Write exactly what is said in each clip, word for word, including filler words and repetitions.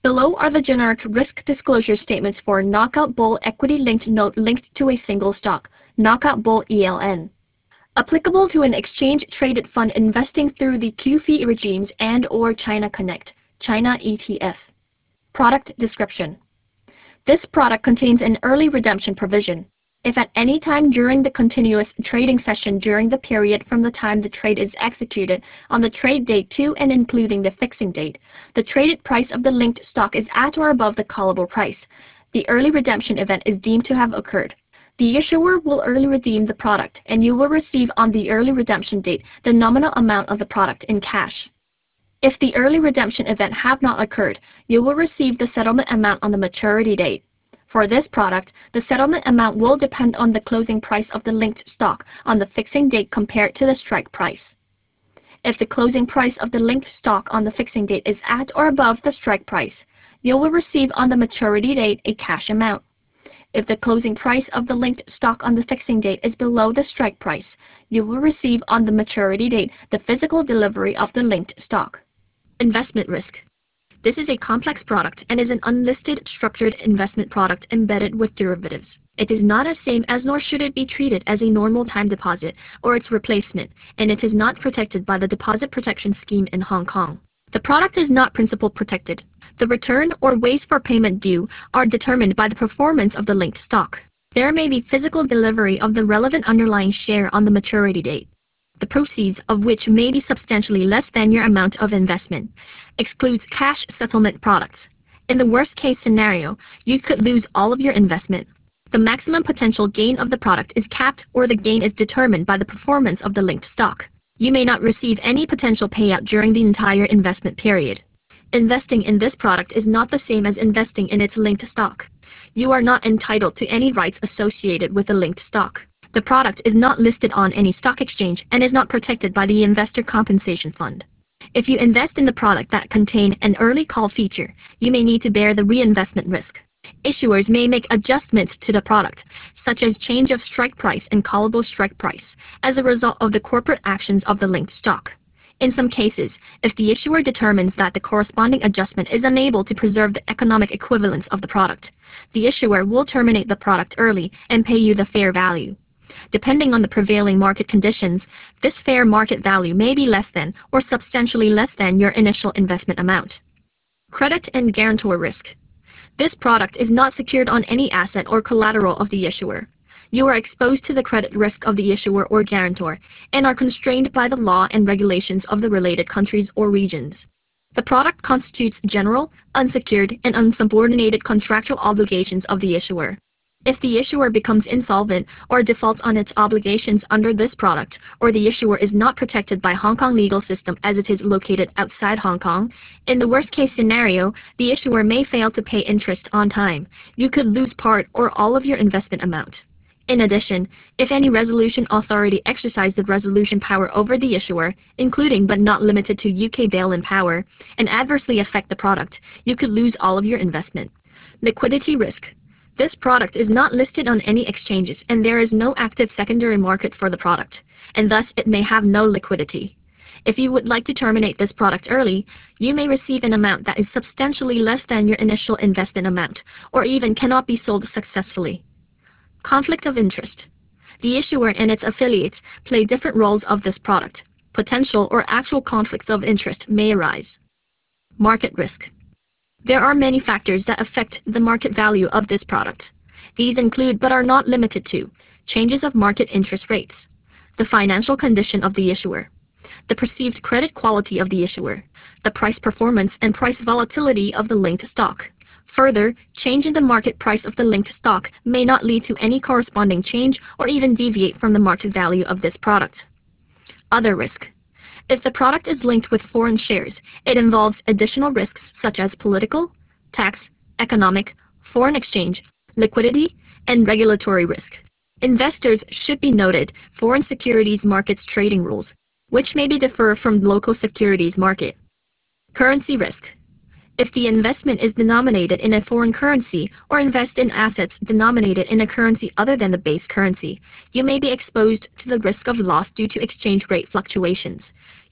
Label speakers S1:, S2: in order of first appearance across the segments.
S1: Below are the generic risk disclosure statements for Knockout Bull equity-linked note linked to a single stock, Knockout Bull E L N. Applicable to an exchange-traded fund investing through the Q F I regimes and or China Connect, China E T F. Product description. This product contains an early redemption provision. If at any time during the continuous trading session during the period from the time the trade is executed on the trade date to and including the fixing date, the traded price of the linked stock is at or above the callable price, the early redemption event is deemed to have occurred. The issuer will early redeem the product, and you will receive on the early redemption date the nominal amount of the product in cash. If the early redemption event have not occurred, you will receive the settlement amount on the maturity date. For this product, the settlement amount will depend on the closing price of the linked stock on the fixing date compared to the strike price. If the closing price of the linked stock on the fixing date is at or above the strike price, you will receive on the maturity date a cash amount. If the closing price of the linked stock on the fixing date is below the strike price, you will receive on the maturity date the physical delivery of the linked stock. Investment risk. This is a complex product and is an unlisted structured investment product embedded with derivatives. It is not as same as nor should it be treated as a normal time deposit or its replacement, and it is not protected by the Deposit Protection Scheme in Hong Kong. The product is not principal protected. The return or ways for payment due are determined by the performance of the linked stock. There may be physical delivery of the relevant underlying share on the maturity date, the proceeds of which may be substantially less than your amount of investment. Excludes cash settlement products. In the worst-case scenario, you could lose all of your investment. The maximum potential gain of the product is capped, or the gain is determined by the performance of the linked stock. You may not receive any potential payout during the entire investment period. Investing in this product is not the same as investing in its linked stock. You are not entitled to any rights associated with the linked stock. The product is not listed on any stock exchange and is not protected by the Investor Compensation Fund. If you invest in the product that contain an early call feature, you may need to bear the reinvestment risk. Issuers may make adjustments to the product, such as change of strike price and callable strike price, as a result of the corporate actions of the linked stock. In some cases, if the issuer determines that the corresponding adjustment is unable to preserve the economic equivalence of the product, the issuer will terminate the product early and pay you the fair value. Depending on the prevailing market conditions, this fair market value may be less than or substantially less than your initial investment amount. Credit and guarantor risk. This product is not secured on any asset or collateral of the issuer. You are exposed to the credit risk of the issuer or guarantor and are constrained by the law and regulations of the related countries or regions. The product constitutes general, unsecured, and unsubordinated contractual obligations of the issuer. If the issuer becomes insolvent or defaults on its obligations under this product, or the issuer is not protected by Hong Kong legal system as it is located outside Hong Kong, in the worst-case scenario, the issuer may fail to pay interest on time. You could lose part or all of your investment amount. In addition, if any resolution authority exercised the resolution power over the issuer, including but not limited to U K bail-in power, and adversely affect the product, you could lose all of your investment. Liquidity risk. This product is not listed on any exchanges and there is no active secondary market for the product, and thus it may have no liquidity. If you would like to terminate this product early, you may receive an amount that is substantially less than your initial investment amount, or even cannot be sold successfully. Conflict of interest. The issuer and its affiliates play different roles of this product. Potential or actual conflicts of interest may arise. Market risk. There are many factors that affect the market value of this product. These include but are not limited to changes of market interest rates, the financial condition of the issuer, the perceived credit quality of the issuer, the price performance and price volatility of the linked stock. Further, change in the market price of the linked stock may not lead to any corresponding change or even deviate from the market value of this product. Other risk. If the product is linked with foreign shares, it involves additional risks such as political, tax, economic, foreign exchange, liquidity, and regulatory risk. Investors should be noted foreign securities markets trading rules, which may be differ from local securities market. Currency risk. If the investment is denominated in a foreign currency or invest in assets denominated in a currency other than the base currency, you may be exposed to the risk of loss due to exchange rate fluctuations.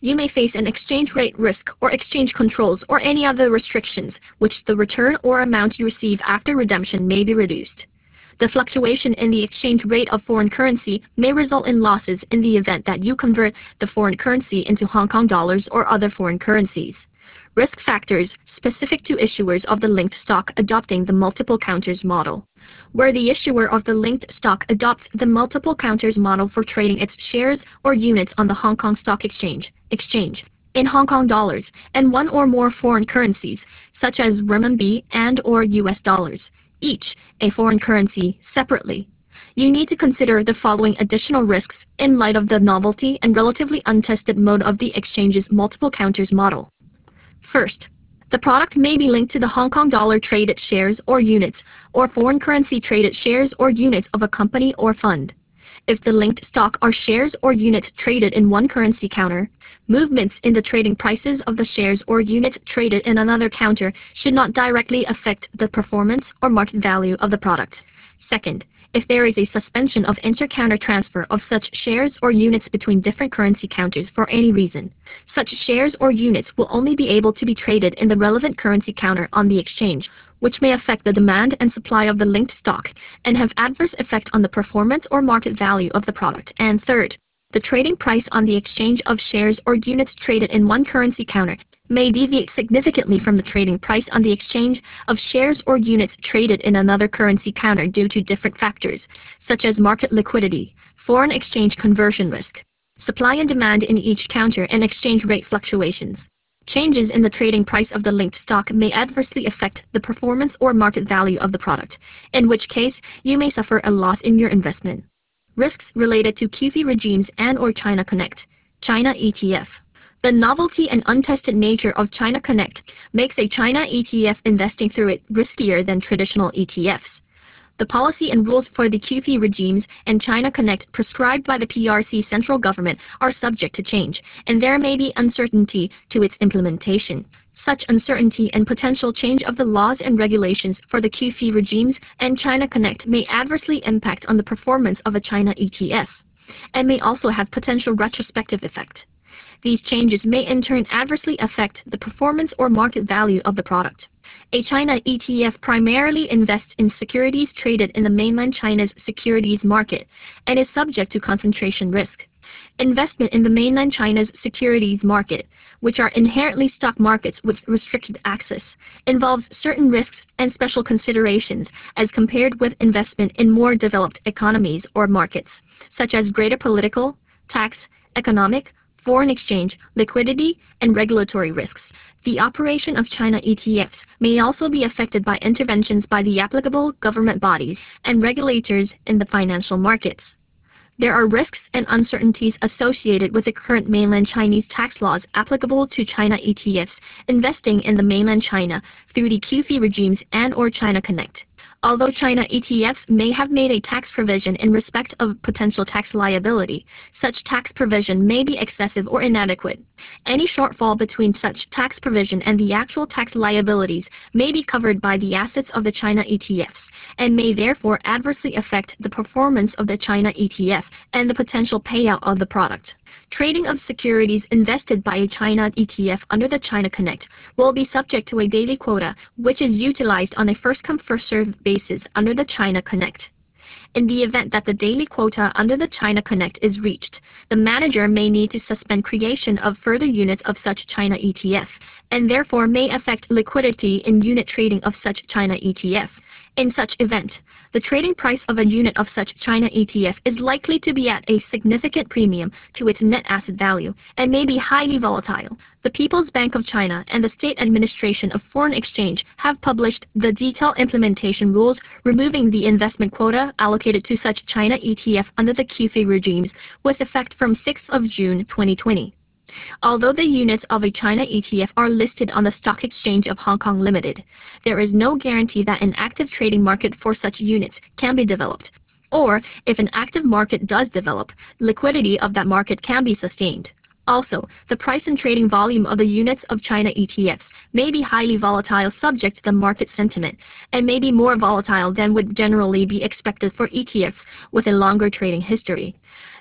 S1: you may face an exchange rate risk or exchange controls or any other restrictions, which the return or amount you receive after redemption may be reduced. The fluctuation in the exchange rate of foreign currency may result in losses in the event that you convert the foreign currency into Hong Kong dollars or other foreign currencies. Risk factors specific to issuers of the linked stock adopting the multiple counters model. Where the issuer of the linked stock adopts the multiple counters model for trading its shares or units on the Hong Kong Stock Exchange, exchange in Hong Kong dollars and one or more foreign currencies, such as renminbi and or U S dollars, each a foreign currency separately. You need to consider the following additional risks in light of the novelty and relatively untested mode of the exchange's multiple counters model. First, the product may be linked to the Hong Kong dollar traded shares or units, or foreign currency traded shares or units of a company or fund. If the linked stock are shares or units traded in one currency counter, movements in the trading prices of the shares or units traded in another counter should not directly affect the performance or market value of the product. Second, if there is a suspension of inter-counter transfer of such shares or units between different currency counters for any reason, such shares or units will only be able to be traded in the relevant currency counter on the exchange, which may affect the demand and supply of the linked stock and have adverse effect on the performance or market value of the product. And third, the trading price on the exchange of shares or units traded in one currency counter may deviate significantly from the trading price on the exchange of shares or units traded in another currency counter due to different factors, such as market liquidity, foreign exchange conversion risk, supply and demand in each counter, and exchange rate fluctuations. Changes in the trading price of the linked stock may adversely affect the performance or market value of the product, in which case you may suffer a loss in your investment. Risks related to Q F I regimes and or China Connect, China E T F. The novelty and untested nature of China Connect makes a China E T F investing through it riskier than traditional E T Fs. The policy and rules for the Q F I regimes and China Connect prescribed by the P R C central government are subject to change, and there may be uncertainty to its implementation. Such uncertainty and potential change of the laws and regulations for the Q F I regimes and China Connect may adversely impact on the performance of a China E T F, and may also have potential retrospective effect. These changes may in turn adversely affect the performance or market value of the product. A China E T F primarily invests in securities traded in the mainland China's securities market and is subject to concentration risk. Investment in the mainland China's securities market, which are inherently stock markets with restricted access, involves certain risks and special considerations as compared with investment in more developed economies or markets, such as greater political, tax, economic, foreign exchange, liquidity, and regulatory risks. The operation of China E T Fs may also be affected by interventions by the applicable government bodies and regulators in the financial markets. There are risks and uncertainties associated with the current mainland Chinese tax laws applicable to China E T Fs investing in the mainland China through the Q F I regimes and or China Connect. Although China E T Fs may have made a tax provision in respect of potential tax liability, such tax provision may be excessive or inadequate. Any shortfall between such tax provision and the actual tax liabilities may be covered by the assets of the China E T Fs, and may therefore adversely affect the performance of the China E T F and the potential payout of the product. Trading of securities invested by a China E T F under the China Connect will be subject to a daily quota, which is utilized on a first-come first-served basis under the China Connect. In the event that the daily quota under the China Connect is reached, the manager may need to suspend creation of further units of such China E T F, and therefore may affect liquidity in unit trading of such China E T F. In such event, the trading price of a unit of such China E T F is likely to be at a significant premium to its net asset value and may be highly volatile. The People's Bank of China and the State Administration of Foreign Exchange have published the detailed implementation rules removing the investment quota allocated to such China E T F under the Q F I regimes with effect from sixth of June twenty twenty. Although the units of a China E T F are listed on the Stock Exchange of Hong Kong Limited, there is no guarantee that an active trading market for such units can be developed, or if an active market does develop, liquidity of that market can be sustained. Also, the price and trading volume of the units of China E T Fs may be highly volatile subject to the market sentiment, and may be more volatile than would generally be expected for E T Fs with a longer trading history.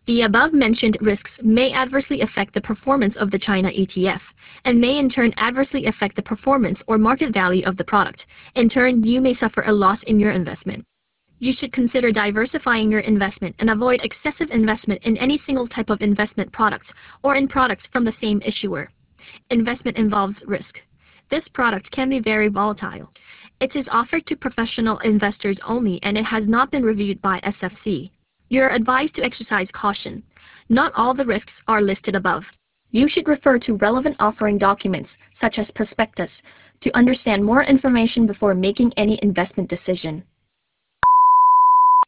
S1: The above-mentioned risks may adversely affect the performance of the China E T F, and may in turn adversely affect the performance or market value of the product. In turn, you may suffer a loss in your investment. You should consider diversifying your investment and avoid excessive investment in any single type of investment product or in products from the same issuer. Investment involves risk. This product can be very volatile. It is offered to professional investors only, and it has not been reviewed by S F C. You're advised to exercise caution. Not all the risks are listed above. You should refer to relevant offering documents, such as prospectus, to understand more information before making any investment decision.